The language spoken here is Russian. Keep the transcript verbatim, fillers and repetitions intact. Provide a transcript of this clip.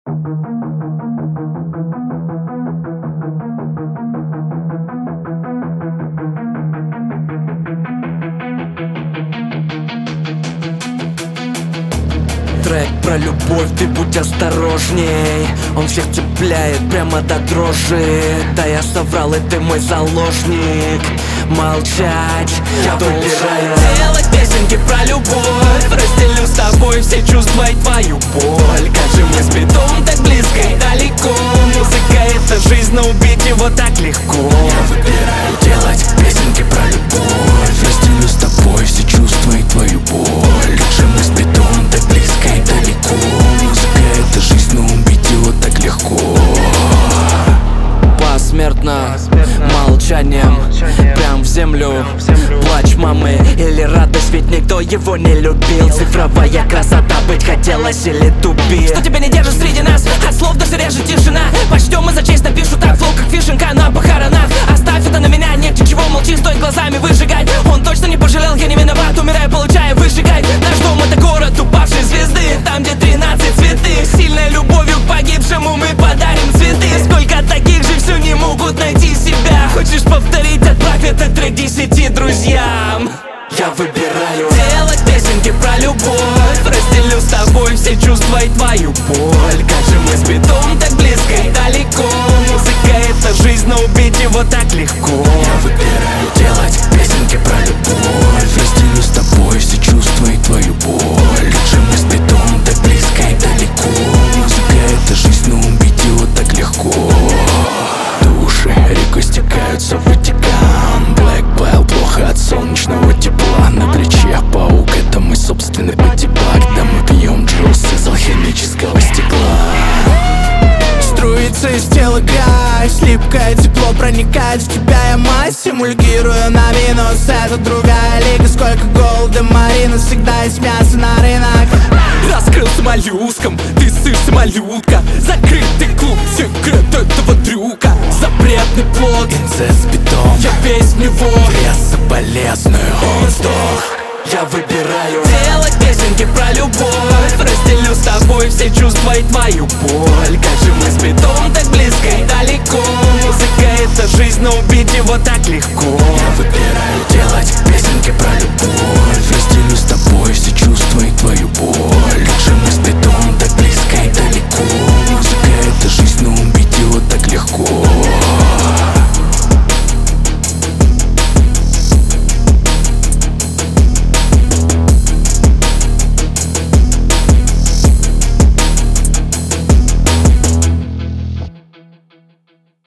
Трек про любовь, ты будь осторожней. Он всех цепляет прямо до дрожи. Да я соврал, и ты мой заложник. Молчать я выбираю. Делать песенки про любовь, разделю с тобой все чувства и твою боль. Как же мы с бедом так близко и далеко. Музыка — это жизнь, но убить его так легко. Я выбираю делать песенки про любовь, разделю с тобой все чувства и твою боль. Как же мы с бедом так близко и далеко. Музыка — это жизнь, но убить его так легко. Посмертно, молчанием, прям в землю. Плач мамы или радость, ведь никто его не любил. Цифровая красота, быть хотелось или тупит. Что тебя не держит среди нас, от слов даже режет тишина. Почтем и за честь напишу так, флоу как вишенка на похоронах. Оставь это на меня, нет ничего, молчи, стой глазами выжигай. Он точно не пожалел, я не виноват, умираю, получаю, выжигай. Наш дом — это город упавшей звезды, там где тринадцать цветы. Сильной любовью к погибшему мы подарим цветы. Сколько таких же все не могут найти себя. Хочешь повторить, отправь этот трек десяти друзьям. Я выбираю делать песенки про любовь, разделю с тобой все чувства и твою боль. Как же мы с бедом так близко и далеко. Музыка — это жизнь, но убить его так легко. Я выбираю делать песенки про любовь, разделю с тобой все чувства и твою боль. Как же мы с бедом так близко и далеко. Музыка — это жизнь, но убить его так легко. Души рекой стекаются в Ватикан. Black Pile плохо от солнечного тепла. На плече паук — это мой собственный патибак. Да мы пьем джус из алхимического стекла. Струится из тела грязь, липкое тепло проникает в тебя, я мать. Симулирую на минус, это другая лига. Сколько голода, Марина, всегда есть мясо на рынок. Раскрылся моллюском, ты сышься, малютка. Закрытый клуб, секрет этого трюка. Запретный плод, Инцест с бедом, я весь в него. врез соболезную, он сдох. Я выбираю делать песенки про любовь, разделю с тобой все чувства и твою боль. Как же мы с бедом так близко и далеко. Музыка — это жизнь, но убить его так легко. Я выбираю делать песенки про любовь, разделю с тобой все чувства и твою